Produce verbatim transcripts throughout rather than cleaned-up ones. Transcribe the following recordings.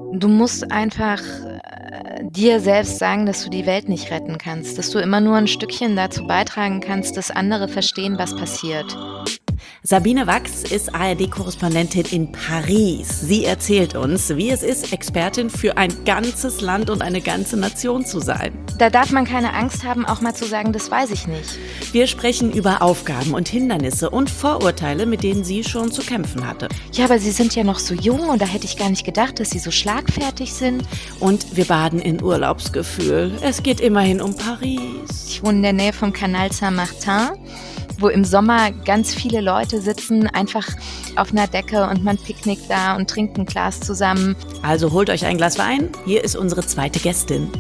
Du musst einfach, äh, dir selbst sagen, dass du die Welt nicht retten kannst, dass du immer nur 'n Stückchen dazu beitragen kannst, dass andere verstehen, was passiert. Sabine Wachs ist A R D-Korrespondentin in Paris. Sie erzählt uns, wie es ist, Expertin für ein ganzes Land und eine ganze Nation zu sein. Da darf man keine Angst haben, auch mal zu sagen: „Das weiß ich nicht.“ Wir sprechen über Aufgaben und Hindernisse und Vorurteile, mit denen sie schon zu kämpfen hatte. Ja, aber Sie sind ja noch so jung und da hätte ich gar nicht gedacht, dass Sie so schlagfertig sind. Und wir baden in Urlaubsgefühl. Es geht immerhin um Paris. Ich wohne in der Nähe vom Canal Saint-Martin, wo im Sommer ganz viele Leute sitzen, einfach auf 'ner Decke und man picknickt da und trinkt 'n Glas zusammen. Also holt euch ein Glas Wein. Hier ist unsere zweite Gästin.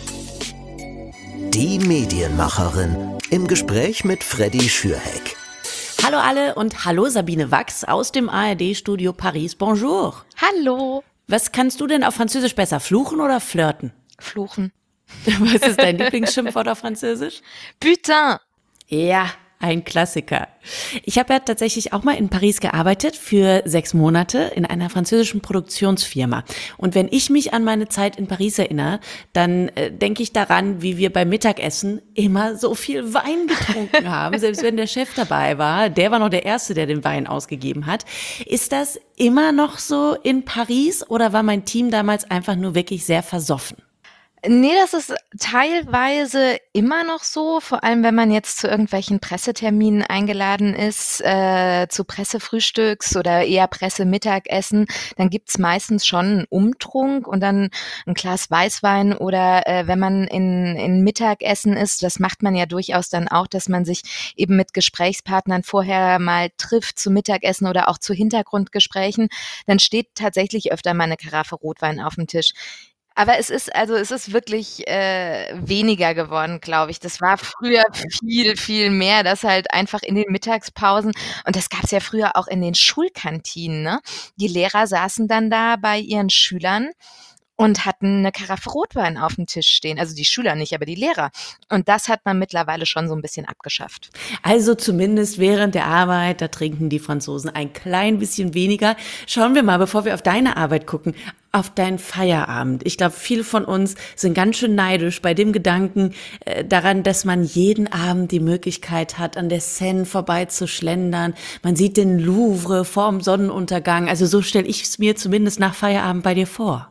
Die Medienmacherin im Gespräch mit Freddy Schürheck. Hallo alle und hallo Sabine Wachs aus dem A R D-Studio Paris. Bonjour. Hallo. Was kannst du denn auf Französisch besser, fluchen oder flirten? Fluchen. Was ist dein Lieblingsschimpfwort auf Französisch? Putain. Ja, ein Klassiker. Ich habe ja tatsächlich auch mal in Paris gearbeitet für sechs Monate in einer französischen Produktionsfirma. Und wenn ich mich an meine Zeit in Paris erinnere, dann äh, denke ich daran, wie wir beim Mittagessen immer so viel Wein getrunken haben, selbst wenn der Chef dabei war. Der war noch der Erste, der den Wein ausgegeben hat. Ist das immer noch so in Paris oder war mein Team damals einfach nur wirklich sehr versoffen? Ne, das ist teilweise immer noch so, vor allem wenn man jetzt zu irgendwelchen Presseterminen eingeladen ist, äh, zu Pressefrühstücks oder eher Pressemittagessen, dann gibt's meistens schon 'n Umtrunk und dann 'n Glas Weißwein oder, äh, wenn man in in Mittagessen ist, das macht man ja durchaus dann auch, dass man sich eben mit Gesprächspartnern vorher mal trifft zum Mittagessen oder auch zu Hintergrundgesprächen, dann steht tatsächlich öfter mal 'ne Karaffe Rotwein aufm Tisch. Aber es ist also, es ist wirklich, äh, weniger geworden, glaube ich. Das war früher viel, viel mehr, dass halt einfach in den Mittagspausen und das gab's ja früher auch in den Schulkantinen, ne? Die Lehrer saßen dann da bei ihren Schülern und hatten 'ne Karaffe Rotwein aufm Tisch stehen. Also, die Schüler nicht, aber die Lehrer. Und das hat man mittlerweile schon so 'n bisschen abgeschafft. Also zumindest während der Arbeit, da trinken die Franzosen ein klein bisschen weniger. Schauen wir mal, bevor wir auf deine Arbeit gucken, auf deinen Feierabend. Ich glaube, viele von uns sind ganz schön neidisch bei dem Gedanken äh, daran, dass man jeden Abend die Möglichkeit hat, an der Seine vorbeizuschlendern. Man sieht den Louvre vorm Sonnenuntergang. Also so stelle ich es mir zumindest nach Feierabend bei dir vor.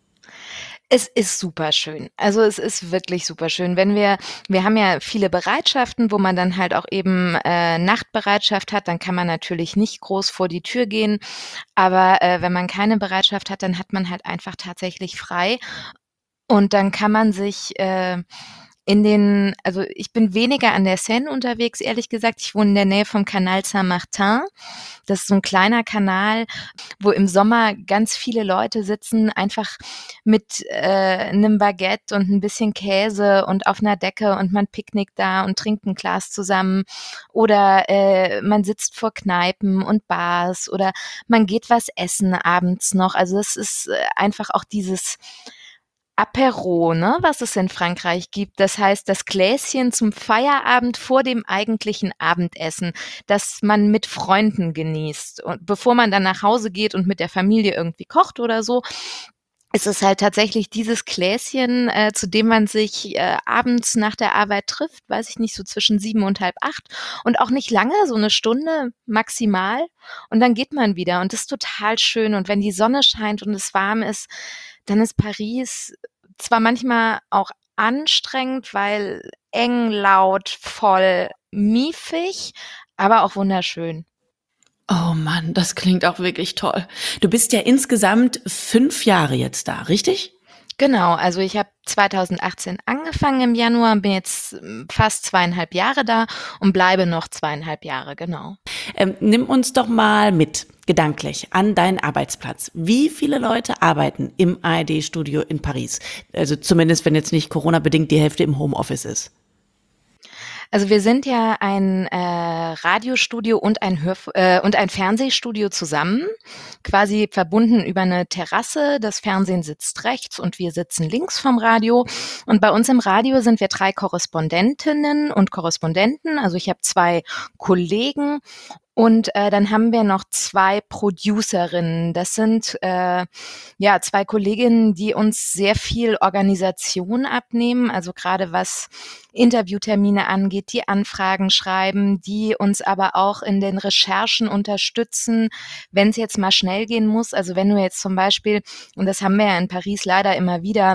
Es ist superschön. Also, es ist wirklich superschön. Wenn wir wir haben ja viele Bereitschaften, wo man dann halt auch eben, äh, Nachtbereitschaft hat, dann kann man natürlich nicht groß vor die Tür gehen. Aber, äh, wenn man keine Bereitschaft hat, dann hat man halt einfach tatsächlich frei. Und dann kann man sich, äh, in den also, ich bin weniger an der Seine unterwegs, ehrlich gesagt. Ich wohne in der Nähe vom Canal Saint-Martin. Das ist so 'n kleiner Kanal, wo im Sommer ganz viele Leute sitzen, einfach mit, äh, 'nem Baguette und 'n bisschen Käse und auf 'ner Decke und man picknickt da und trinkt 'n Glas zusammen. Oder, äh, man sitzt vor Kneipen und Bars oder man geht was essen abends noch. Also, es ist, äh, einfach auch dieses Apéro, ne, was es in Frankreich gibt. Das heißt, das Gläschen zum Feierabend vor dem eigentlichen Abendessen, das man mit Freunden genießt. Und bevor man dann nach Hause geht und mit der Familie irgendwie kocht oder so, ist es halt tatsächlich dieses Gläschen, äh, zu dem man sich, äh, abends nach der Arbeit trifft, weiß ich nicht, so zwischen sieben und halb acht und auch nicht lange, so 'ne Stunde maximal und dann geht man wieder und das ist total schön. Und wenn die Sonne scheint und es warm ist, dann ist Paris zwar manchmal auch anstrengend, weil eng, laut, voll, miefig, aber auch wunderschön. Oh Mann, das klingt auch wirklich toll. Du bist ja insgesamt fünf Jahre jetzt da, richtig? Genau, also ich habe zweitausendachtzehn angefangen im Januar und bin jetzt, hm, fast zweieinhalb Jahre da und bleibe noch zweieinhalb Jahre, genau. Ähm, nimm uns doch mal mit, gedanklich, an deinen Arbeitsplatz. Wie viele Leute arbeiten im A R D-Studio in Paris? Also zumindest, wenn jetzt nicht Corona-bedingt die Hälfte im Homeoffice ist. Also, wir sind ja ein, äh, Radiostudio und ein Hörf äh, und ein Fernsehstudio zusammen, quasi verbunden über 'ne Terrasse. Das Fernsehen sitzt rechts und wir sitzen links vom Radio. Und bei uns im Radio sind wir drei Korrespondentinnen und Korrespondenten. Also, ich habe zwei Kollegen Und äh, dann haben wir noch zwei Producerinnen. Das sind äh, ja zwei Kolleginnen, die uns sehr viel Organisation abnehmen, also gerade was Interviewtermine angeht, die Anfragen schreiben, die uns aber auch in den Recherchen unterstützen, wenn es jetzt mal schnell gehen muss. Also wenn du jetzt zum Beispiel, und das haben wir ja in Paris leider immer wieder,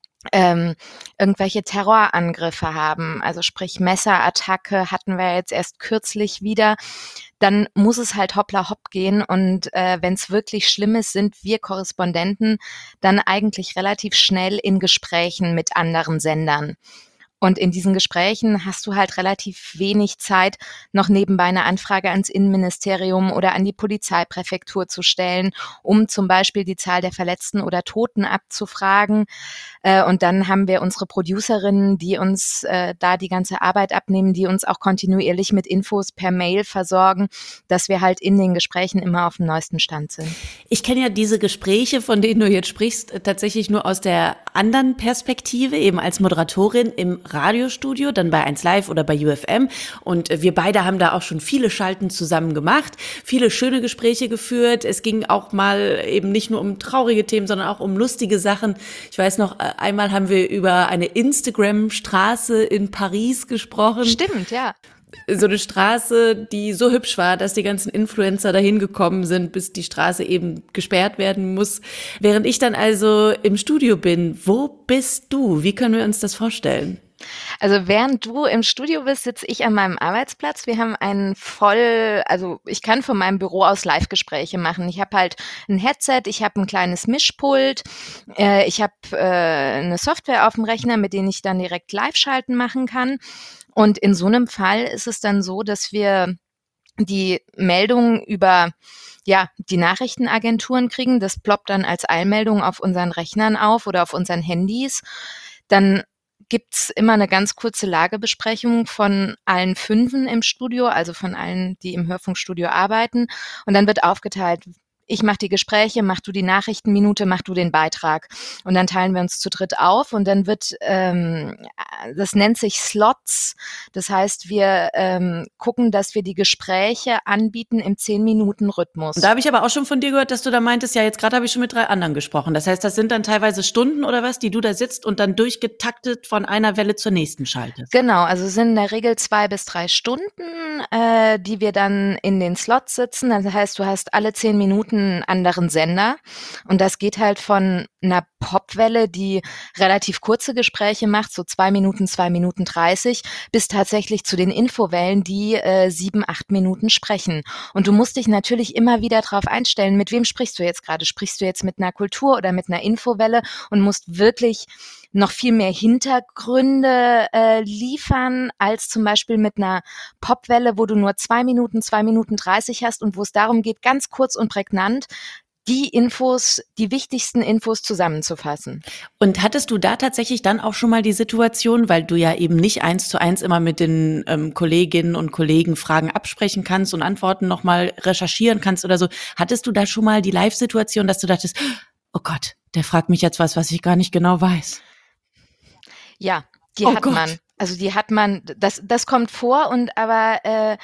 ähm, irgendwelche Terrorangriffe haben, also sprich Messerattacke hatten wir jetzt erst kürzlich wieder, dann muss es halt hoppla hopp gehen und äh, wenn es wirklich schlimm ist, sind wir Korrespondenten dann eigentlich relativ schnell in Gesprächen mit anderen Sendern. Und in diesen Gesprächen hast du halt relativ wenig Zeit, noch nebenbei eine Anfrage ans Innenministerium oder an die Polizeipräfektur zu stellen, um zum Beispiel die Zahl der Verletzten oder Toten abzufragen. Äh, und dann haben wir unsere Producerinnen, die uns äh, da die ganze Arbeit abnehmen, die uns auch kontinuierlich mit Infos per Mail versorgen, dass wir halt in den Gesprächen immer auf dem neuesten Stand sind. Ich kenne ja diese Gespräche, von denen du jetzt sprichst, tatsächlich nur aus der anderen Perspektive, eben als Moderatorin im Radiostudio, dann bei eins Live oder bei U F M. Und wir beide haben da auch schon viele Schalten zusammen gemacht, viele schöne Gespräche geführt. Es ging auch mal eben nicht nur um traurige Themen, sondern auch um lustige Sachen. Ich weiß noch, einmal haben wir über eine Instagram-Straße in Paris gesprochen. Stimmt, ja. So eine Straße, die so hübsch war, dass die ganzen Influencer dahin gekommen sind, bis die Straße eben gesperrt werden muss. Während ich dann also im Studio bin, wo bist du? Wie können wir uns das vorstellen? Also während du im Studio bist, sitze ich an meinem Arbeitsplatz. Wir haben einen voll, also ich kann von meinem Büro aus Live-Gespräche machen. Ich habe halt ein Headset, ich habe ein kleines Mischpult, äh, ich habe äh, eine Software auf dem Rechner, mit denen ich dann direkt Live-Schalten machen kann. Und in so einem Fall ist es dann so, dass wir die Meldungen über ja, die Nachrichtenagenturen kriegen. Das ploppt dann als Eilmeldung auf unseren Rechnern auf oder auf unseren Handys. Dann gibt's immer eine ganz kurze Lagebesprechung von allen Fünfen im Studio, also von allen, die im Hörfunkstudio arbeiten. Und dann wird aufgeteilt, ich mache die Gespräche, mach du die Nachrichtenminute, mach du den Beitrag. Und dann teilen wir uns zu dritt auf und dann wird, ähm, das nennt sich Slots. Das heißt, wir ähm, gucken, dass wir die Gespräche anbieten im zehn-Minuten-Rhythmus. Da habe ich aber auch schon von dir gehört, dass du da meintest, ja, jetzt gerade habe ich schon mit drei anderen gesprochen. Das heißt, das sind dann teilweise Stunden oder was, die du da sitzt und dann durchgetaktet von einer Welle zur nächsten schaltest. Genau, also es sind in der Regel zwei bis drei Stunden, äh, die wir dann in den Slots sitzen. Das heißt, du hast alle zehn Minuten einen anderen Sender und das geht halt von einer Popwelle, die relativ kurze Gespräche macht, so zwei Minuten, zwei Minuten dreißig, bis tatsächlich zu den Infowellen, die äh, sieben, acht Minuten sprechen. Und du musst dich natürlich immer wieder darauf einstellen, mit wem sprichst du jetzt gerade? Sprichst du jetzt mit einer Kultur oder mit einer Infowelle und musst wirklich noch viel mehr Hintergründe äh, liefern, als zum Beispiel mit einer Popwelle, wo du nur zwei Minuten, zwei Minuten dreißig hast und wo es darum geht, ganz kurz und prägnant die Infos, die wichtigsten Infos zusammenzufassen. Und hattest du da tatsächlich dann auch schon mal die Situation, weil du ja eben nicht eins zu eins immer mit den ähm, Kolleginnen und Kollegen Fragen absprechen kannst und Antworten nochmal recherchieren kannst oder so, hattest du da schon mal die Live-Situation, dass du dachtest, oh Gott, der fragt mich jetzt was, was ich gar nicht genau weiß? Ja, die Oh hat Gott. man. Also die hat man, das, das kommt vor und aber äh,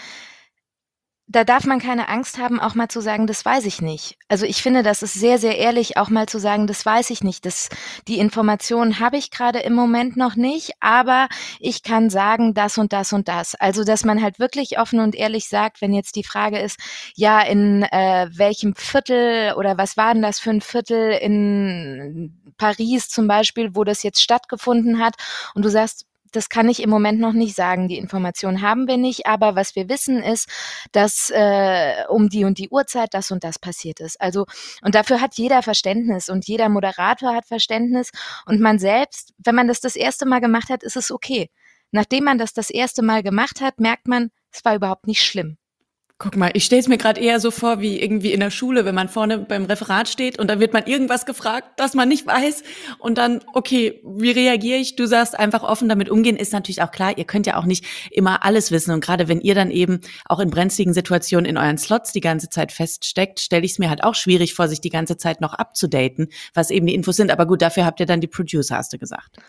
da darf man keine Angst haben, auch mal zu sagen, das weiß ich nicht. Also ich finde, das ist sehr, sehr ehrlich, auch mal zu sagen, das weiß ich nicht. Das, die Informationen habe ich gerade im Moment noch nicht, aber ich kann sagen, das und das und das. Also dass man halt wirklich offen und ehrlich sagt, wenn jetzt die Frage ist, ja, in äh, welchem Viertel oder was war denn das für ein Viertel in Paris zum Beispiel, wo das jetzt stattgefunden hat und du sagst, das kann ich im Moment noch nicht sagen. Die Information haben wir nicht, aber was wir wissen ist, dass äh, um die und die Uhrzeit das und das passiert ist. Also und dafür hat jeder Verständnis und jeder Moderator hat Verständnis und man selbst, wenn man das das erste Mal gemacht hat, ist es okay. Nachdem man das das erste Mal gemacht hat, merkt man, es war überhaupt nicht schlimm. Guck mal, ich stelle es mir gerade eher so vor, wie irgendwie in der Schule, wenn man vorne beim Referat steht und dann wird man irgendwas gefragt, das man nicht weiß und dann, okay, wie reagiere ich? Du sagst einfach offen damit umgehen, ist natürlich auch klar, ihr könnt ja auch nicht immer alles wissen und gerade wenn ihr dann eben auch in brenzligen Situationen in euren Slots die ganze Zeit feststeckt, stelle ich es mir halt auch schwierig vor, sich die ganze Zeit noch abzudaten, was eben die Infos sind, aber gut, dafür habt ihr dann die Producer, hast du gesagt.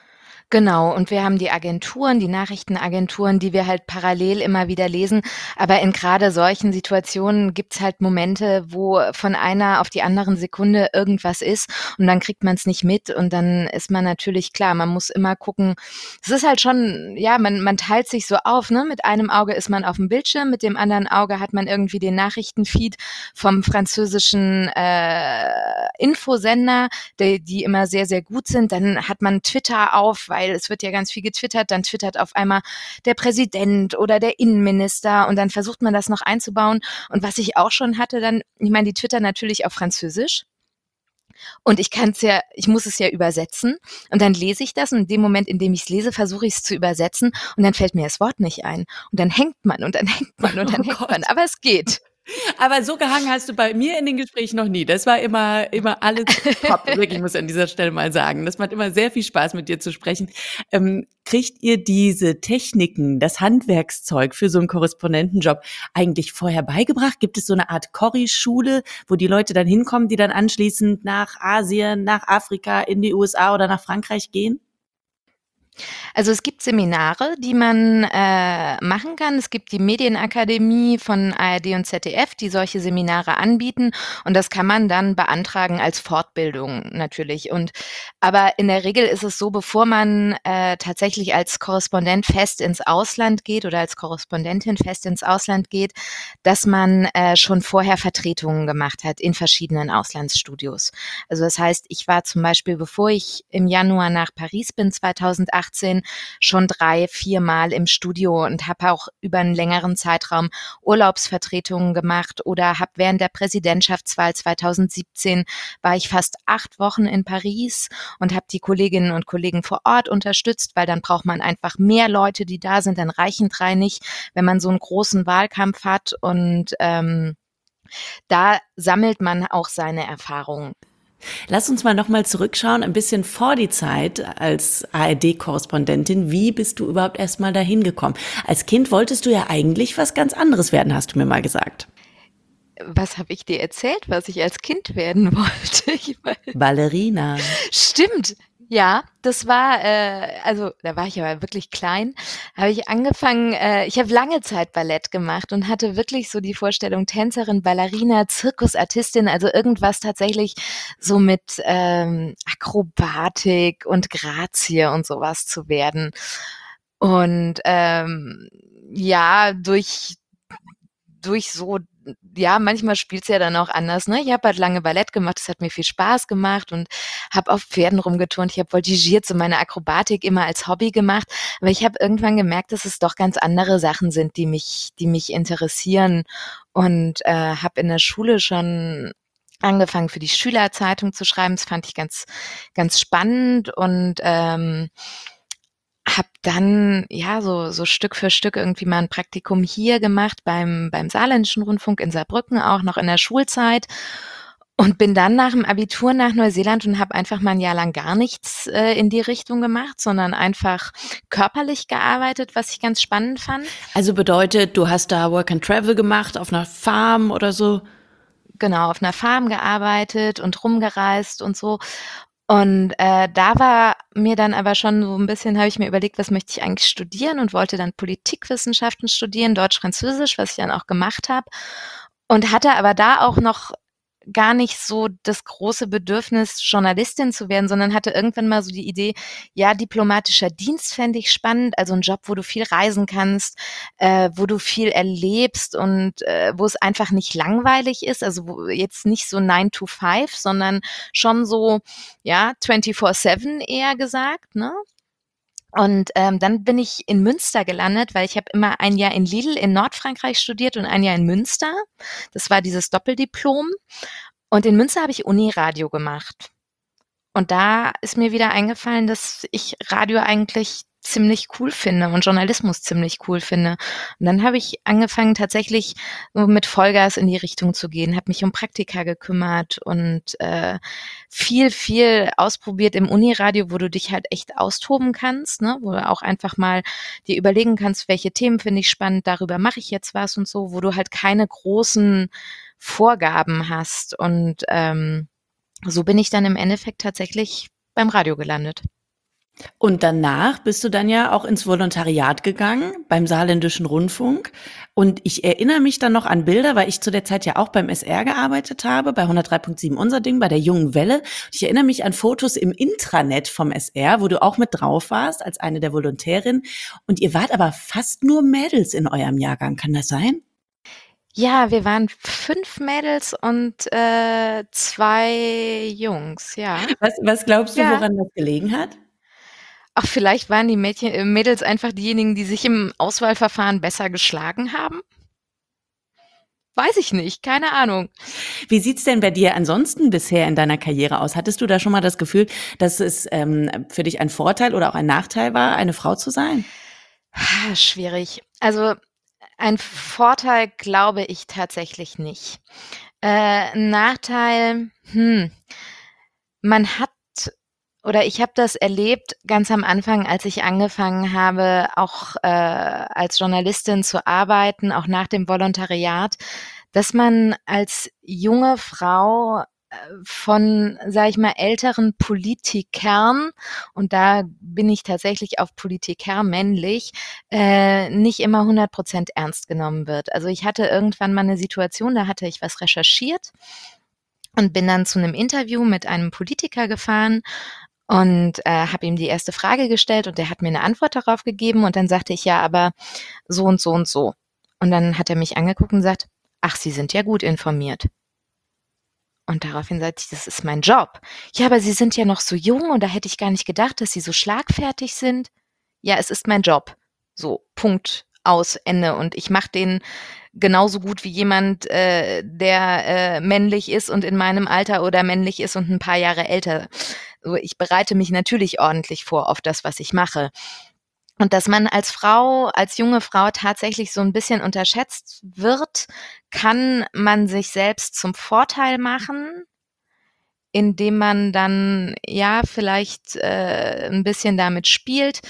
Genau, und wir haben die Agenturen, die Nachrichtenagenturen, die wir halt parallel immer wieder lesen. Aber in gerade solchen Situationen gibt's halt Momente, wo von einer auf die anderen Sekunde irgendwas ist und dann kriegt man's nicht mit und dann ist man natürlich klar, man muss immer gucken. Es ist halt schon, ja, man man teilt sich so auf, ne? Mit einem Auge ist man aufm Bildschirm, mit dem anderen Auge hat man irgendwie den Nachrichtenfeed vom französischen äh, Infosender, de die immer sehr, sehr gut sind. Dann hat man Twitter auf, weil es wird ja ganz viel getwittert, dann twittert auf einmal der Präsident oder der Innenminister und dann versucht man das noch einzubauen. Und was ich auch schon hatte dann, ich meine, die twittern natürlich auf Französisch und ich kann's ja, ich muss es ja übersetzen und dann lese ich das und in dem Moment, in dem ich's lese, versuche ich's zu übersetzen und dann fällt mir das Wort nicht ein. Und dann hängt man und dann hängt man und dann Oh hängt Gott. man, aber es geht. Aber so gehangen hast du bei mir in den Gesprächen noch nie. Das war immer immer alles top, wirklich, muss ich an dieser Stelle mal sagen. Das macht immer sehr viel Spaß, mit dir zu sprechen. Ähm, kriegt ihr diese Techniken, das Handwerkszeug für so einen Korrespondentenjob eigentlich vorher beigebracht? Gibt es so eine Art Corrie-Schule, wo die Leute dann hinkommen, die dann anschließend nach Asien, nach Afrika, in die U S A oder nach Frankreich gehen? Also es gibt Seminare, die man äh, machen kann. Es gibt die Medienakademie von A R D und Z D F, die solche Seminare anbieten und das kann man dann beantragen als Fortbildung natürlich. Und aber in der Regel ist es so, bevor man äh, tatsächlich als Korrespondent fest ins Ausland geht oder als Korrespondentin fest ins Ausland geht, dass man äh, schon vorher Vertretungen gemacht hat in verschiedenen Auslandsstudios. Also das heißt, ich war zum Beispiel, bevor ich im Januar nach Paris bin, zweitausendachtzehn, schon drei, vier Mal im Studio und habe auch über einen längeren Zeitraum Urlaubsvertretungen gemacht oder habe während der Präsidentschaftswahl zweitausendsiebzehn war ich fast acht Wochen in Paris und habe die Kolleginnen und Kollegen vor Ort unterstützt, weil dann braucht man einfach mehr Leute, die da sind, dann reichen drei nicht, wenn man so einen großen Wahlkampf hat und ähm, da sammelt man auch seine Erfahrungen. Lass uns mal noch mal zurückschauen, ein bisschen vor die Zeit als A R D-Korrespondentin. Wie bist du überhaupt erst mal dahin gekommen? Als Kind wolltest du ja eigentlich was ganz anderes werden, hast du mir mal gesagt. Was habe ich dir erzählt, was ich als Kind werden wollte? Ich weiß. Ballerina. Stimmt. Ja, das war, äh, also da war ich aber wirklich klein, habe ich angefangen, äh, ich habe lange Zeit Ballett gemacht und hatte wirklich so die Vorstellung, Tänzerin, Ballerina, Zirkusartistin, also irgendwas tatsächlich so mit ähm, Akrobatik und Grazie und sowas zu werden. Und ähm, ja, durch durch so, ja, manchmal spielt's ja dann auch anders, ne? Ich habe halt lange Ballett gemacht, das hat mir viel Spaß gemacht und habe auf Pferden rumgeturnt. Ich habe voltigiert, so meine Akrobatik immer als Hobby gemacht. Aber ich habe irgendwann gemerkt, dass es doch ganz andere Sachen sind, die mich, die mich interessieren und äh, habe in der Schule schon angefangen, für die Schülerzeitung zu schreiben. Das fand ich ganz, ganz spannend und ähm, habe dann, ja, so so Stück für Stück irgendwie mal ein Praktikum hier gemacht beim beim Saarländischen Rundfunk in Saarbrücken, auch noch in der Schulzeit und bin dann nach dem Abitur nach Neuseeland und habe einfach mal ein Jahr lang gar nichts äh, in die Richtung gemacht, sondern einfach körperlich gearbeitet, was ich ganz spannend fand. Also bedeutet, du hast da Work and Travel gemacht auf einer Farm oder so? Genau, auf einer Farm gearbeitet und rumgereist und so. Und, äh, da war mir dann aber schon so ein bisschen, habe ich mir überlegt, was möchte ich eigentlich studieren und wollte dann Politikwissenschaften studieren, Deutsch-Französisch, was ich dann auch gemacht habe und hatte aber da auch noch gar nicht so das große Bedürfnis, Journalistin zu werden, sondern hatte irgendwann mal so die Idee, ja, diplomatischer Dienst fände ich spannend, also ein Job, wo du viel reisen kannst, äh, wo du viel erlebst und äh, wo es einfach nicht langweilig ist, also wo jetzt nicht so nine to five, sondern schon so, ja, vierundzwanzig sieben eher gesagt, ne? Und ähm, dann bin ich in Münster gelandet, weil ich habe immer ein Jahr in Lille in Nordfrankreich studiert und ein Jahr in Münster. Das war dieses Doppeldiplom. Und in Münster habe ich Uniradio gemacht. Und da ist mir wieder eingefallen, dass ich Radio eigentlich ziemlich cool finde und Journalismus ziemlich cool finde. Und dann habe ich angefangen, tatsächlich so mit Vollgas in die Richtung zu gehen, habe mich um Praktika gekümmert und äh, viel, viel ausprobiert im Uniradio, wo du dich halt echt austoben kannst, ne? Wo du auch einfach mal dir überlegen kannst, welche Themen finde ich spannend, darüber mache ich jetzt was und so, wo du halt keine großen Vorgaben hast. Und ähm, so bin ich dann im Endeffekt tatsächlich beim Radio gelandet. Und danach bist du dann ja auch ins Volontariat gegangen beim Saarländischen Rundfunk. Und ich erinnere mich dann noch an Bilder, weil ich zu der Zeit ja auch beim S R gearbeitet habe, bei hundertdrei Komma sieben Unser Ding, bei der Jungen Welle. Und ich erinnere mich an Fotos im Intranet vom S R, wo du auch mit drauf warst als eine der Volontärinnen. Und ihr wart aber fast nur Mädels in eurem Jahrgang. Kann das sein? Ja, wir waren fünf Mädels und, äh, zwei Jungs, ja. Was, was glaubst du, Ja. woran das gelegen hat? Ach, vielleicht waren die Mädchen äh, Mädels einfach diejenigen, die sich im Auswahlverfahren besser geschlagen haben? Weiß ich nicht, keine Ahnung. Wie sieht's denn bei dir ansonsten bisher in deiner Karriere aus? Hattest du da schon mal das Gefühl, dass es ähm, für dich ein Vorteil oder auch ein Nachteil war, eine Frau zu sein? Ah, schwierig. Also, ein Vorteil glaube ich tatsächlich nicht. Äh, 'n Nachteil, hm, man hat oder ich habe das erlebt ganz am Anfang, als ich angefangen habe, auch, äh, als Journalistin zu arbeiten, auch nach dem Volontariat, dass man als junge Frau, äh, von, sage ich mal, älteren Politikern, und da bin ich tatsächlich auf Politiker männlich, äh, nicht immer hundert Prozent ernst genommen wird. Also, ich hatte irgendwann mal 'ne Situation, da hatte ich was recherchiert und bin dann zu 'nem Interview mit einem Politiker gefahren und, äh, habe ihm die erste Frage gestellt und der hat mir 'ne Antwort darauf gegeben und dann sagte ich: „Ja, aber so und so und so.“ Und dann hat er mich angeguckt und sagt: „Ach, Sie sind ja gut informiert.“ Und daraufhin sagte ich: „Das ist mein Job.“ „Ja, aber Sie sind ja noch so jung und da hätte ich gar nicht gedacht, dass Sie so schlagfertig sind.“ „Ja, es ist mein Job.“ So, Punkt, aus, Ende. Und ich mache den genauso gut wie jemand, äh, der, äh, männlich ist und in meinem Alter oder männlich ist und 'n paar Jahre älter. So, ich bereite mich natürlich ordentlich vor auf das, was ich mache. Und dass man als Frau als junge Frau tatsächlich so 'n bisschen unterschätzt wird, kann man sich selbst zum Vorteil machen, indem man dann, ja, vielleicht, äh, 'n bisschen damit spielt.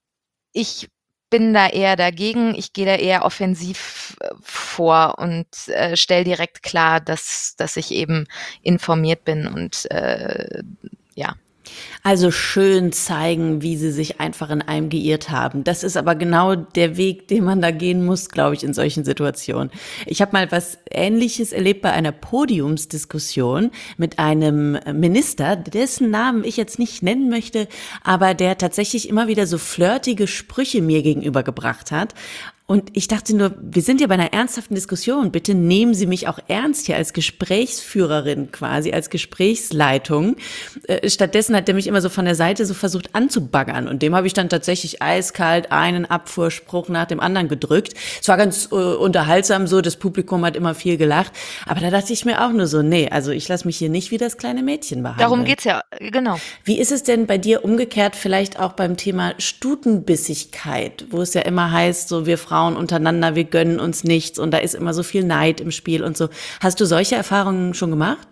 Ich bin da eher dagegen. Ich gehe da eher offensiv, äh, vor und, äh, stelle direkt klar, dass dass ich eben informiert bin und, äh, ja. Also schön zeigen, wie sie sich einfach in einem geirrt haben. Das ist aber genau der Weg, den man da gehen muss, glaube ich, in solchen Situationen. Ich habe mal was Ähnliches erlebt bei einer Podiumsdiskussion mit einem Minister, dessen Namen ich jetzt nicht nennen möchte, aber der tatsächlich immer wieder so flirtige Sprüche mir gegenüber gebracht hat. Und ich dachte nur, wir sind ja bei einer ernsthaften Diskussion. Bitte nehmen Sie mich auch ernst hier als Gesprächsführerin quasi, als Gesprächsleitung. Äh, stattdessen hat der mich immer so von der Seite so versucht anzubaggern. Und dem habe ich dann tatsächlich eiskalt einen Abfuhrspruch nach dem anderen gedrückt. Es war ganz äh, unterhaltsam so, das Publikum hat immer viel gelacht. Aber da dachte ich mir auch nur so, nee, also ich lasse mich hier nicht wie das kleine Mädchen behandeln. Darum geht's ja, genau. Wie ist es denn bei dir umgekehrt vielleicht auch beim Thema Stutenbissigkeit, wo es ja immer heißt, so wir Frauen untereinander, wir gönnen uns nichts und da ist immer so viel Neid im Spiel und so. Hast du solche Erfahrungen schon gemacht?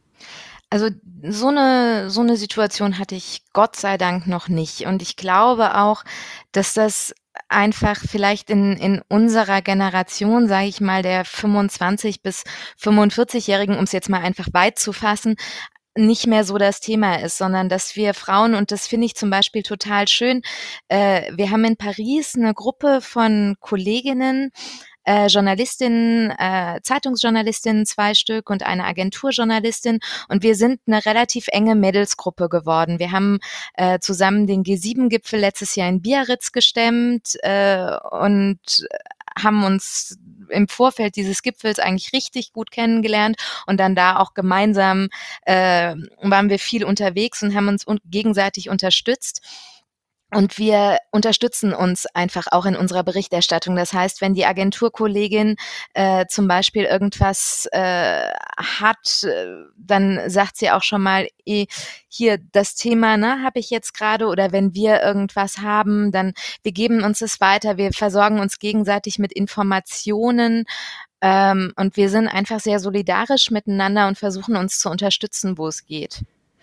Also, so 'ne so 'ne Situation hatte ich Gott sei Dank noch nicht. Und ich glaube auch, dass das einfach vielleicht in in unserer Generation, sage ich mal, der fünfundzwanzig bis fünfundvierzig-Jährigen, um's jetzt mal einfach weit zu fassen, nicht mehr so das Thema ist, sondern dass wir Frauen und das finde ich zum Beispiel total schön, äh, wir haben in Paris 'ne Gruppe von Kolleginnen, äh, Journalistinnen, äh, Zeitungsjournalistinnen, zwei Stück und eine Agenturjournalistin und wir sind 'ne relativ enge Mädelsgruppe geworden. Wir haben, äh, zusammen den G sieben Gipfel letztes Jahr in Biarritz gestemmt, äh, und haben uns im Vorfeld dieses Gipfels eigentlich richtig gut kennengelernt und dann da auch gemeinsam, äh, waren wir viel unterwegs und haben uns un gegenseitig unterstützt. Und wir unterstützen uns einfach auch in unserer Berichterstattung. Das heißt, wenn die Agenturkollegin, äh, zum Beispiel irgendwas, äh, hat, äh, dann sagt sie auch schon mal: „Eh, hier das Thema, ne, habe ich jetzt grade“ oder wenn wir irgendwas haben, dann wir geben uns das weiter, wir versorgen uns gegenseitig mit Informationen, ähm, und wir sind einfach sehr solidarisch miteinander und versuchen uns zu unterstützen, wo es geht.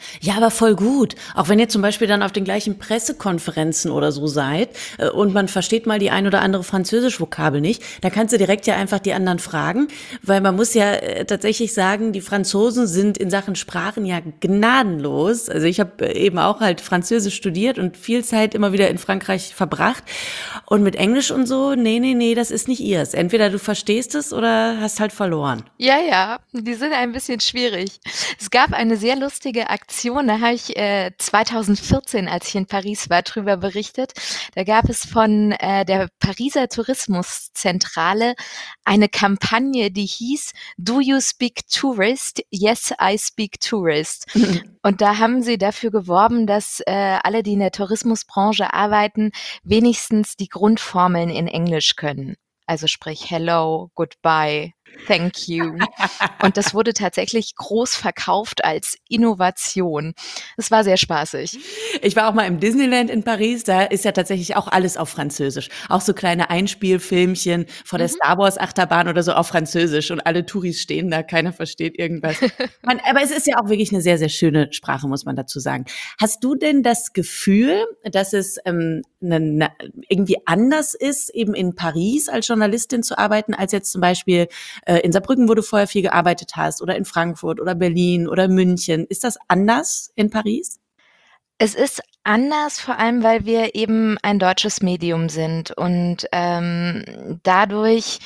Ja, aber voll gut. Auch wenn ihr zum Beispiel dann auf den gleichen Pressekonferenzen oder so seid äh, und man versteht mal die ein oder andere Französisch-Vokabel nicht, dann kannst du direkt ja einfach die anderen fragen, weil man muss ja äh, tatsächlich sagen, die Franzosen sind in Sachen Sprachen ja gnadenlos. Also ich habe äh, eben auch halt Französisch studiert und viel Zeit immer wieder in Frankreich verbracht und mit Englisch und so, nee, nee, nee, das ist nicht ihrs. Entweder du verstehst es oder hast halt verloren. Ja, ja, die sind ein bisschen schwierig. Es gab eine sehr lustige Aktion, da habe ich äh, zweitausendvierzehn, als ich in Paris war, drüber berichtet. Da gab es von äh, der Pariser Tourismuszentrale eine Kampagne, die hieß „Do you speak tourist? Yes, I speak tourist." Und da haben sie dafür geworben, dass äh, alle, die in der Tourismusbranche arbeiten, wenigstens die Grundformeln in Englisch können. Also sprich hello, goodbye, thank you. Und das wurde tatsächlich groß verkauft als Innovation. Es war sehr spaßig. Ich war auch mal im Disneyland in Paris, da ist ja tatsächlich auch alles auf Französisch. Auch so kleine Einspielfilmchen vor der Mhm. Star Wars Achterbahn oder so auf Französisch und alle Touris stehen da, keiner versteht irgendwas. Man, aber es ist ja auch wirklich eine sehr, sehr schöne Sprache, muss man dazu sagen. Hast du denn das Gefühl, dass es ähm, ne, ne, irgendwie anders ist, eben in Paris als Journalistin zu arbeiten, als jetzt zum Beispiel äh, in Saarbrücken, wo du vorher viel gearbeitet hast, oder in Frankfurt oder Berlin oder München? Ist das anders in Paris? Es ist anders, vor allem, weil wir eben ein deutsches Medium sind und ähm, dadurch,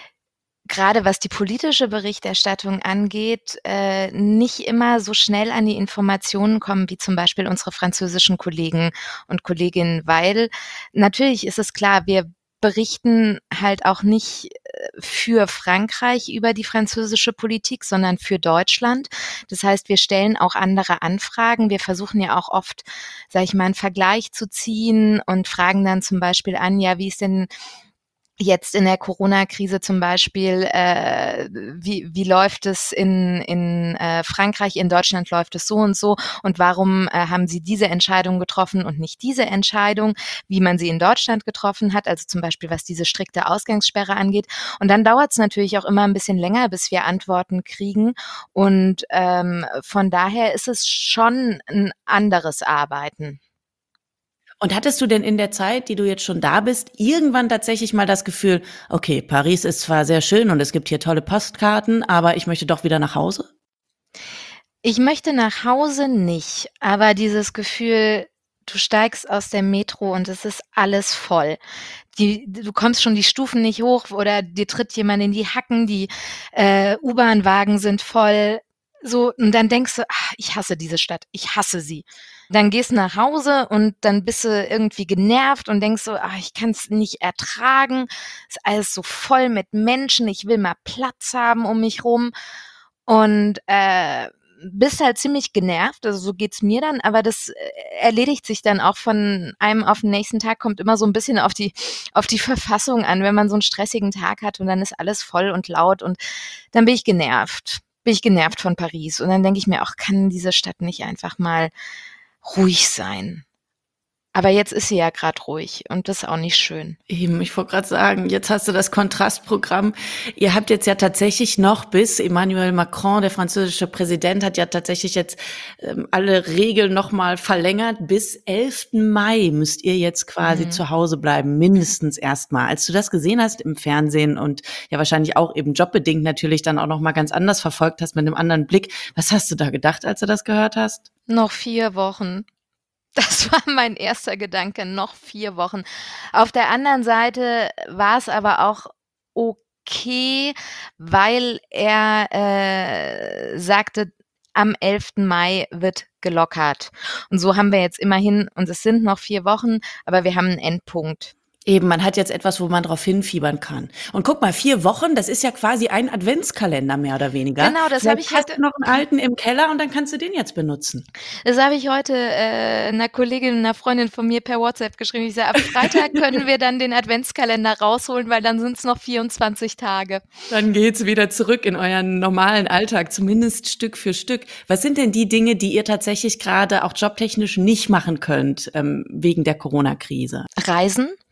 gerade was die politische Berichterstattung angeht, äh, nicht immer so schnell an die Informationen kommen wie zum Beispiel unsere französischen Kollegen und Kolleginnen, weil natürlich ist es klar, wir berichten halt auch nicht äh, für Frankreich über die französische Politik, sondern für Deutschland. Das heißt, wir stellen auch andere Anfragen. Wir versuchen ja auch oft, sage ich mal, einen Vergleich zu ziehen und fragen dann zum Beispiel an, ja, wie ist denn jetzt in der Corona-Krise zum Beispiel, äh, wie wie läuft es in in äh, Frankreich, in Deutschland läuft es so und so und warum äh, haben Sie diese Entscheidung getroffen und nicht diese Entscheidung, wie man sie in Deutschland getroffen hat, also zum Beispiel was diese strikte Ausgangssperre angeht. Und dann dauert es natürlich auch immer ein bisschen länger, bis wir Antworten kriegen und ähm, von daher ist es schon ein anderes Arbeiten. Und hattest du denn in der Zeit, die du jetzt schon da bist, irgendwann tatsächlich mal das Gefühl, okay, Paris ist zwar sehr schön und es gibt hier tolle Postkarten, aber ich möchte doch wieder nach Hause? Ich möchte nach Hause nicht, aber dieses Gefühl, du steigst aus der Metro und es ist alles voll. Die du kommst schon die Stufen nicht hoch oder dir tritt jemand in die Hacken, die, äh, U-Bahn-Wagen sind voll. So, und dann denkst du: „Ah, ich hasse diese Stadt, ich hasse sie." Dann gehst du nach Hause und dann bist du irgendwie genervt und denkst so: „Ah, ich kann's nicht ertragen. Ist alles so voll mit Menschen, ich will mal Platz haben um mich rum." Und, äh, bist halt ziemlich genervt, also so geht's mir dann, aber das, äh, erledigt sich dann auch von einem auf den nächsten Tag, kommt immer so 'n bisschen auf die auf die Verfassung an, wenn man so 'n stressigen Tag hat und dann ist alles voll und laut und dann bin ich genervt. Bin ich genervt von Paris und dann denke ich mir: „Ach, kann diese Stadt nicht einfach mal ruhig sein?" Aber jetzt ist sie ja grad ruhig und das ist auch nicht schön. Eben, ich wollte gerade sagen, jetzt hast du das Kontrastprogramm. Ihr habt jetzt ja tatsächlich noch bis Emmanuel Macron, der französische Präsident, hat ja tatsächlich jetzt ähm, alle Regeln noch mal verlängert. Bis elften Mai müsst ihr jetzt quasi Mhm. zu Hause bleiben, mindestens erstmal. Als du das gesehen hast im Fernsehen und ja wahrscheinlich auch eben jobbedingt natürlich dann auch noch mal ganz anders verfolgt hast mit einem anderen Blick, was hast du da gedacht, als du das gehört hast? Noch vier Wochen. Das war mein erster Gedanke, noch vier Wochen. Auf der anderen Seite war's aber auch okay, weil er, äh, sagte, am elften Mai wird gelockert. Und so haben wir jetzt immerhin und es sind noch vier Wochen, aber wir haben 'n Endpunkt. Eben, man hat jetzt etwas, wo man drauf hinfiebern kann. Und guck mal, vier Wochen, das ist ja quasi ein Adventskalender mehr oder weniger. Genau, das habe Vielleicht ich hast heute du noch 'n alten im Keller und dann kannst du den jetzt benutzen. das habe ich heute, äh, 'ner Kollegin, 'ner Freundin von mir per WhatsApp geschrieben. Ich sage: „Ab Freitag können wir dann den Adventskalender rausholen, weil dann sind's noch vierundzwanzig Tage." Dann geht's wieder zurück in euren normalen Alltag, zumindest Stück für Stück. Was sind denn die Dinge, die ihr tatsächlich grade auch jobtechnisch nicht machen könnt, ähm, wegen der Corona-Krise? Reisen.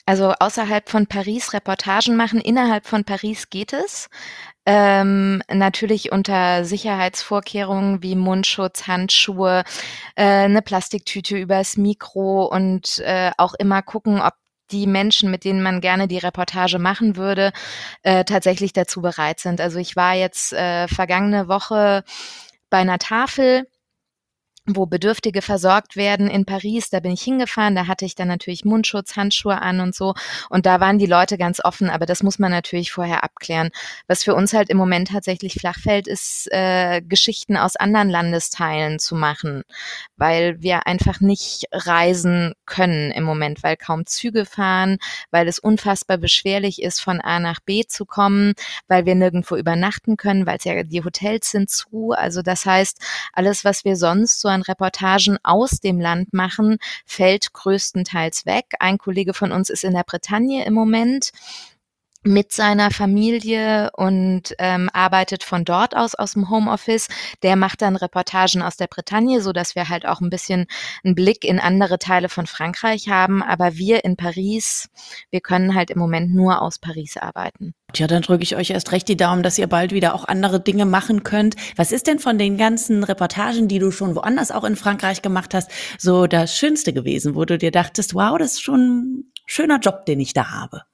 Also außerhalb von Paris Reportagen machen, innerhalb von Paris geht es. Ähm, natürlich unter Sicherheitsvorkehrungen wie Mundschutz, Handschuhe, äh, 'ne Plastiktüte übers Mikro und, äh, auch immer gucken, ob die Menschen, mit denen man gerne die Reportage machen würde, äh, tatsächlich dazu bereit sind. Also, ich war jetzt, äh, vergangene Woche bei 'ner Tafel, wo Bedürftige versorgt werden in Paris. Da bin ich hingefahren, da hatte ich dann natürlich Mundschutz, Handschuhe an und so. Und da waren die Leute ganz offen, aber das muss man natürlich vorher abklären. Was für uns halt im Moment tatsächlich flach fällt, ist, äh, Geschichten aus anderen Landesteilen zu machen, weil wir einfach nicht reisen können im Moment, weil kaum Züge fahren, weil es unfassbar beschwerlich ist, von A nach B zu kommen, weil wir nirgendwo übernachten können, weil's ja die Hotels sind zu. Also, das heißt, alles, was wir sonst so an Reportagen aus dem Land machen, fällt größtenteils weg. Ein Kollege von uns ist in der Bretagne im Moment mit seiner Familie und, ähm, arbeitet von dort aus aus'm Homeoffice. Der macht dann Reportagen aus der Bretagne, sodass wir halt auch 'n bisschen 'n Blick in andere Teile von Frankreich haben. Aber wir in Paris, wir können halt im Moment nur aus Paris arbeiten. Tja, dann drücke ich euch erst recht die Daumen, dass ihr bald wieder auch andere Dinge machen könnt. Was ist denn von den ganzen Reportagen, die du schon woanders auch in Frankreich gemacht hast, so das Schönste gewesen, wo du dir dachtest: „Wow, das ist schon 'n schöner Job, den ich da habe?“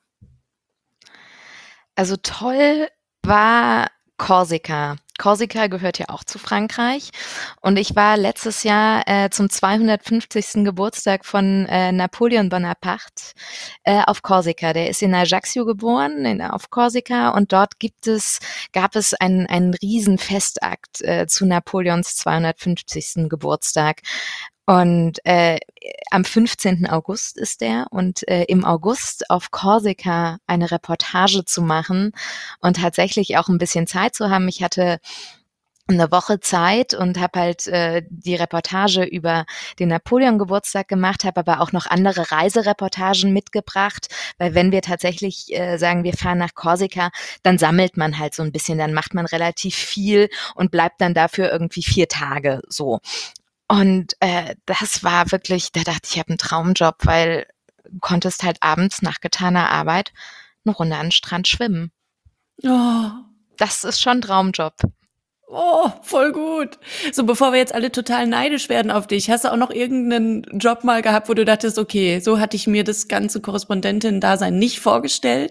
Also toll war Korsika. Korsika gehört ja auch zu Frankreich und ich war letztes Jahr, äh, zum zweihundertfünfzigsten Geburtstag von, äh, Napoleon Bonaparte, äh, auf Korsika. Der ist in Ajaccio geboren, in auf Korsika und dort gibt es gab es einen einen Riesenfestakt, äh, zu Napoleons zweihundertfünfzigsten Geburtstag. Und, äh, am fünfzehnten August ist der und, äh, im August auf Korsika eine Reportage zu machen und tatsächlich auch 'n bisschen Zeit zu haben. Ich hatte 'ne Woche Zeit und habe halt, äh, die Reportage über den Napoleon-Geburtstag gemacht, habe aber auch noch andere Reisereportagen mitgebracht, weil wenn wir tatsächlich, äh, sagen, wir fahren nach Korsika, dann sammelt man halt so 'n bisschen, dann macht man relativ viel und bleibt dann dafür irgendwie vier Tage so. Und, äh, das war wirklich da dachte ich, ich habe 'n Traumjob, weil konntest halt abends nach getaner Arbeit 'ne Runde an 'n Strand schwimmen. Oh. Das ist schon 'n Traumjob. Oh, voll gut. So, bevor wir jetzt alle total neidisch werden auf dich, hast du auch noch irgend 'nen Job mal gehabt, wo du dachtest: „Okay, so hatte ich mir das ganze Korrespondentin-Dasein nicht vorgestellt?“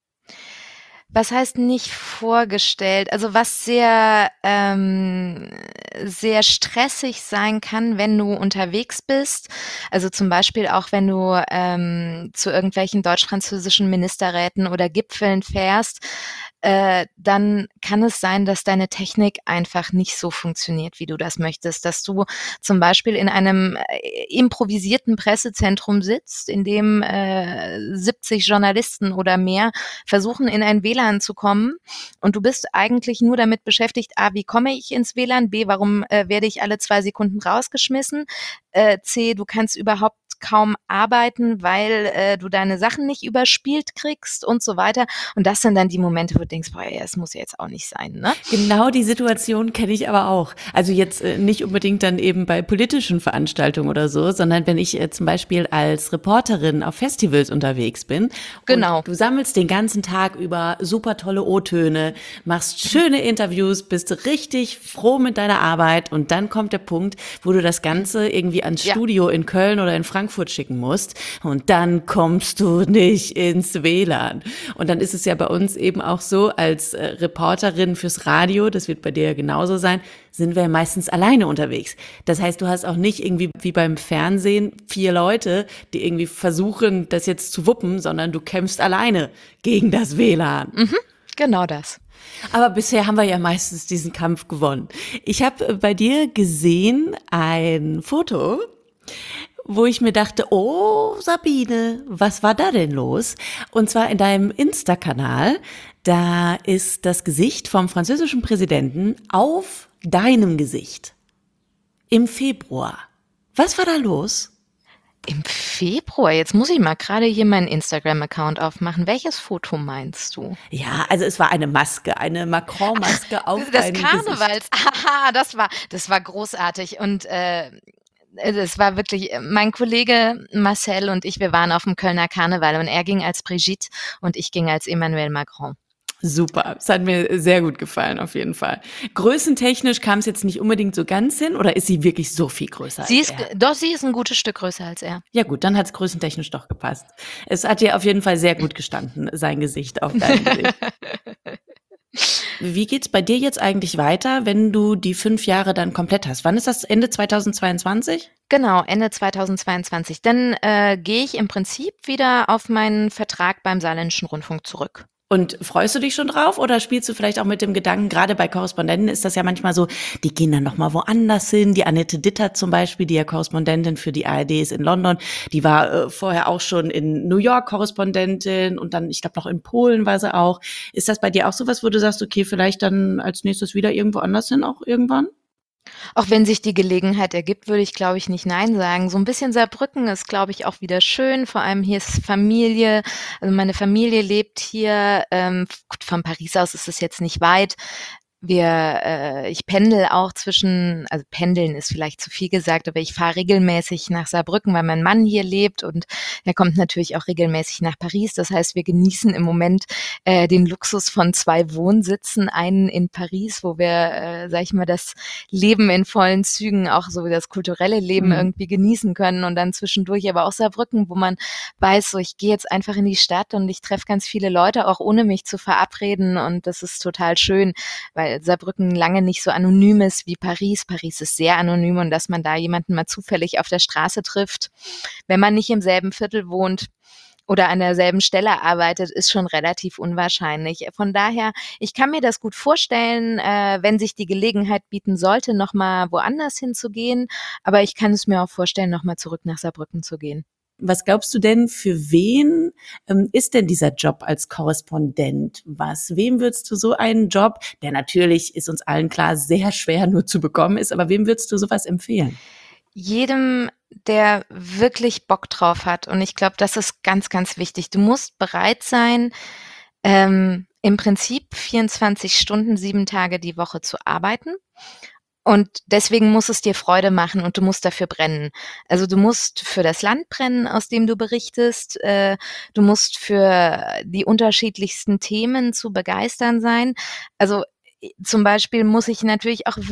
Was heißt nicht vorgestellt? Also, was sehr, ähm sehr stressig sein kann, wenn du unterwegs bist. Also, zum Beispiel auch, wenn du, ähm, zu irgendwelchen deutsch-französischen Ministerräten oder Gipfeln fährst, äh, dann kann es sein, dass deine Technik einfach nicht so funktioniert, wie du das möchtest. Dass du zum Beispiel in einem, äh, improvisierten Pressezentrum sitzt, in dem, äh, siebzig Journalisten oder mehr versuchen, in ein W L A N zu kommen und du bist eigentlich nur damit beschäftigt: A, wie komme ich ins W L A N? B, warum, äh, werde ich alle zwei Sekunden rausgeschmissen? Äh, C, du kannst überhaupt kaum arbeiten, weil, äh, du deine Sachen nicht überspielt kriegst und so weiter. Und das sind dann die Momente, wo du denkst: „Boah, ey, das muss ja jetzt auch nicht sein“, ne? Genau die Situation kenne ich aber auch. Also jetzt, äh, nicht unbedingt dann eben bei politischen Veranstaltungen oder so, sondern wenn ich, äh, zum Beispiel als Reporterin auf Festivals unterwegs bin Genau. und du sammelst den ganzen Tag über super tolle O-Töne, machst schöne Interviews, bist richtig froh mit deiner Arbeit und dann kommt der Punkt, wo du das Ganze irgendwie ans Ja. Studio in Köln oder in Frankfurt schicken musst und dann kommst du nicht ins W L A N. Und dann ist es ja bei uns eben auch so, als, äh, Reporterin fürs Radio, das wird bei dir ja genauso sein, sind wir ja meistens alleine unterwegs. Das heißt, du hast auch nicht irgendwie wie beim Fernsehen vier Leute, die irgendwie versuchen, das jetzt zu wuppen, sondern du kämpfst alleine gegen das W L A N. Mhm, genau das. Aber bisher haben wir ja meistens diesen Kampf gewonnen. Ich habe bei dir gesehen ein Foto, wo ich mir dachte: „Oh, Sabine, was war da denn los?“ Und zwar in deinem Insta-Kanal, da ist das Gesicht vom französischen Präsidenten auf deinem Gesicht. Im Februar. Was war da los? Im Februar? Jetzt muss ich mal grade hier meinen Instagram-Account aufmachen. Welches Foto meinst du? Ja, also es war eine Maske, eine Macron-Maske auf Das deinem Karnevals. Gesicht. Aha, das war das war großartig und, äh, Also, es war wirklich äh, mein Kollege Marcel und ich, wir waren auf dem Kölner Karneval und er ging als Brigitte und ich ging als Emmanuel Macron. Super, es hat mir sehr gut gefallen, auf jeden Fall. Größentechnisch kam es jetzt nicht unbedingt so ganz hin, oder ist sie wirklich so viel größer Sie als ist er? doch, sie ist ein gutes Stück größer als er. Ja gut, dann hat es größentechnisch doch gepasst. Es hat dir auf jeden Fall sehr gut gestanden, sein Gesicht auf deinem Gesicht. Wie geht's bei dir jetzt eigentlich weiter, wenn du die fünf Jahre dann komplett hast? Wann ist das? Ende zweitausendzweiundzwanzig? Genau, Ende zweitausendzweiundzwanzig. Dann, äh, gehe ich im Prinzip wieder auf meinen Vertrag beim Saarländischen Rundfunk zurück. Und freust du dich schon drauf oder spielst du vielleicht auch mit dem Gedanken, gerade bei Korrespondenten ist das ja manchmal so, die gehen dann noch mal woanders hin. Die Annette Dittert zum Beispiel, die ja Korrespondentin für die A R D ist in London, die war äh, vorher auch schon in New York Korrespondentin und dann, ich glaube, noch in Polen war sie auch. Ist das bei dir auch sowas, wo du sagst, okay, vielleicht dann als nächstes wieder irgendwo anders hin auch irgendwann? Auch wenn sich die Gelegenheit ergibt, würde ich, glaube ich, nicht nein sagen. So ein bisschen Saarbrücken ist, glaube ich, auch wieder schön. Vor allem hier ist Familie. Also, meine Familie lebt hier. Ähm, gut, von Paris aus ist es jetzt nicht weit. Wir äh, ich pendel auch zwischen also, pendeln ist vielleicht zu viel gesagt, aber ich fahre regelmäßig nach Saarbrücken, weil mein Mann hier lebt und er kommt natürlich auch regelmäßig nach Paris. Das heißt, wir genießen im Moment, äh, den Luxus von zwei Wohnsitzen, einen in Paris, wo wir, äh, sage ich mal, das Leben in vollen Zügen, auch so das kulturelle Leben Mhm. irgendwie genießen können und dann zwischendurch aber auch Saarbrücken, wo man weiß, so ich gehe jetzt einfach in die Stadt und ich treffe ganz viele Leute, auch ohne mich zu verabreden und das ist total schön, weil Saarbrücken lange nicht so anonym ist wie Paris. Paris ist sehr anonym und dass man da jemanden mal zufällig auf der Straße trifft, wenn man nicht im selben Viertel wohnt oder an derselben Stelle arbeitet, ist schon relativ unwahrscheinlich. Von daher, ich kann mir das gut vorstellen, äh, wenn sich die Gelegenheit bieten sollte, noch mal woanders hinzugehen, aber ich kann es mir auch vorstellen, noch mal zurück nach Saarbrücken zu gehen. Was glaubst du denn, für wen ähm, ist denn dieser Job als Korrespondent was? Wem würdest du so einen Job, der natürlich, ist uns allen klar, sehr schwer nur zu bekommen ist, aber wem würdest du sowas empfehlen? Jedem, der wirklich Bock drauf hat und ich glaube, das ist ganz, ganz wichtig. Du musst bereit sein, ähm, im Prinzip vierundzwanzig Stunden, sieben Tage die Woche zu arbeiten. Und deswegen muss es dir Freude machen und du musst dafür brennen. Also, du musst für das Land brennen, aus dem du berichtest. Äh, du musst für die unterschiedlichsten Themen zu begeistern sein. Also, i zum Beispiel muss ich natürlich auch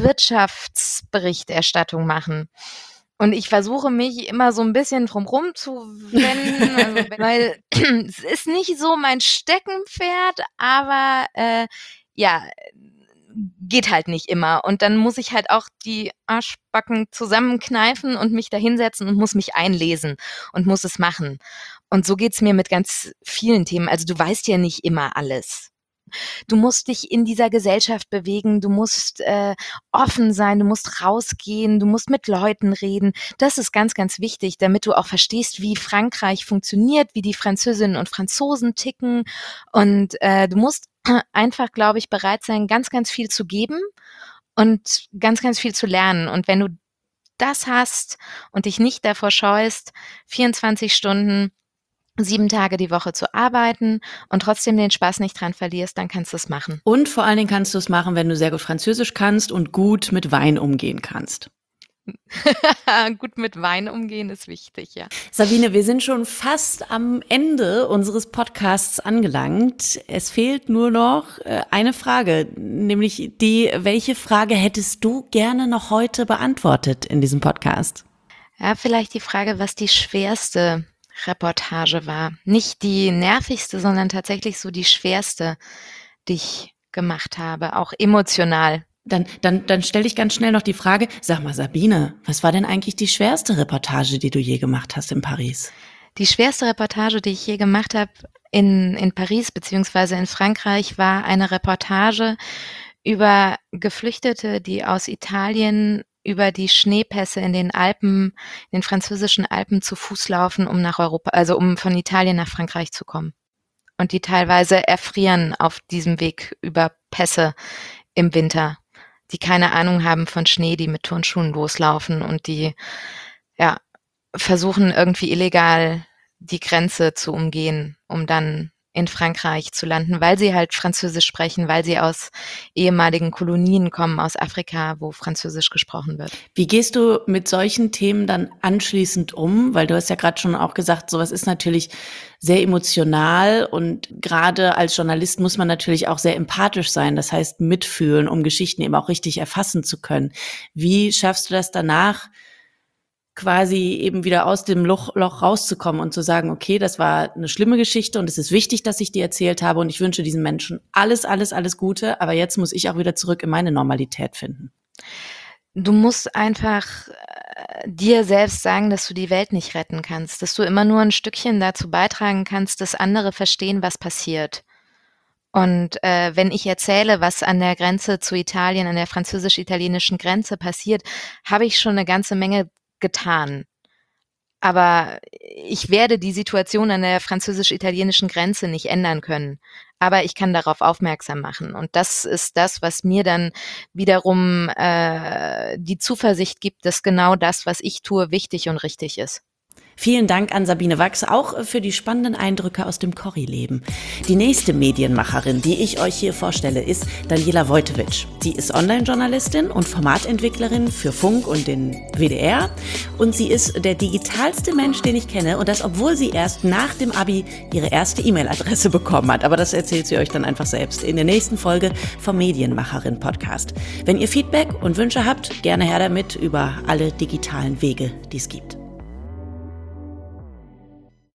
Wirtschaftsberichterstattung machen. Und ich versuche mich immer so 'n bisschen drum rumzuwenden, also, weil es ist nicht so mein Steckenpferd, aber, äh, ja, geht halt nicht immer. Und dann muss ich halt auch die Arschbacken zusammenkneifen und mich da hinsetzen und muss mich einlesen und muss es machen. Und so geht's mir mit ganz vielen Themen. Also, du weißt ja nicht immer alles. Du musst dich in dieser Gesellschaft bewegen, du musst, äh, offen sein, du musst rausgehen, du musst mit Leuten reden. Das ist ganz, ganz wichtig, damit du auch verstehst, wie Frankreich funktioniert, wie die Französinnen und Franzosen ticken. Und, äh, du musst einfach, glaube ich, bereit sein, ganz, ganz viel zu geben und ganz, ganz viel zu lernen. Und wenn du das hast und dich nicht davor scheust, vierundzwanzig Stunden, sieben Tage die Woche zu arbeiten und trotzdem den Spaß nicht dran verlierst, dann kannst du's machen. Und vor allen Dingen kannst du es machen, wenn du sehr gut Französisch kannst und gut mit Wein umgehen kannst. Gut mit Wein umgehen ist wichtig, ja. Sabine, wir sind schon fast am Ende unseres Podcasts angelangt. Es fehlt nur noch äh, eine Frage, nämlich die, welche Frage hättest du gerne noch heute beantwortet in diesem Podcast? Ja, vielleicht die Frage, was die schwerste Reportage war. Nicht die nervigste, sondern tatsächlich so die schwerste, die ich gemacht habe, auch emotional. Dann, dann, dann stelle ich ganz schnell noch die Frage, sag mal Sabine, was war denn eigentlich die schwerste Reportage, die du je gemacht hast in Paris? Die schwerste Reportage, die ich je gemacht habe in, in Paris beziehungsweise in Frankreich, war eine Reportage über Geflüchtete, die aus Italien über die Schneepässe in den Alpen, in den französischen Alpen zu Fuß laufen, um nach Europa, also um von Italien nach Frankreich zu kommen. Und die teilweise erfrieren auf diesem Weg über Pässe im Winter, die keine Ahnung haben von Schnee, die mit Turnschuhen loslaufen und die, ja, versuchen irgendwie illegal die Grenze zu umgehen, um dann in Frankreich zu landen, weil sie halt Französisch sprechen, weil sie aus ehemaligen Kolonien kommen, aus Afrika, wo Französisch gesprochen wird. Wie gehst du mit solchen Themen dann anschließend um? Weil du hast ja gerade schon auch gesagt, sowas ist natürlich sehr emotional und gerade als Journalist muss man natürlich auch sehr empathisch sein, das heißt mitfühlen, um Geschichten eben auch richtig erfassen zu können. Wie schaffst du das danach, quasi eben wieder aus dem Loch, Loch rauszukommen und zu sagen, okay, das war eine schlimme Geschichte und es ist wichtig, dass ich die erzählt habe und ich wünsche diesen Menschen alles, alles, alles Gute, aber jetzt muss ich auch wieder zurück in meine Normalität finden. Du musst einfach äh, dir selbst sagen, dass du die Welt nicht retten kannst, dass du immer nur ein Stückchen dazu beitragen kannst, dass andere verstehen, was passiert. Und äh, wenn ich erzähle, was an der Grenze zu Italien, an der französisch-italienischen Grenze passiert, habe ich schon eine ganze Menge getan. Aber ich werde die Situation an der französisch-italienischen Grenze nicht ändern können. Aber ich kann darauf aufmerksam machen. Und das ist das, was mir dann wiederum äh, die Zuversicht gibt, dass genau das, was ich tue, wichtig und richtig ist. Vielen Dank an Sabine Wachs, auch für die spannenden Eindrücke aus dem Corrie-Leben. Die nächste Medienmacherin, die ich euch hier vorstelle, ist Daniela Wojtowicz. Sie ist Online-Journalistin und Formatentwicklerin für Funk und den W D R. Und sie ist der digitalste Mensch, den ich kenne. Und das, obwohl sie erst nach dem Abi ihre erste E-Mail-Adresse bekommen hat. Aber das erzählt sie euch dann einfach selbst in der nächsten Folge vom Medienmacherin-Podcast. Wenn ihr Feedback und Wünsche habt, gerne her damit über alle digitalen Wege, die es gibt.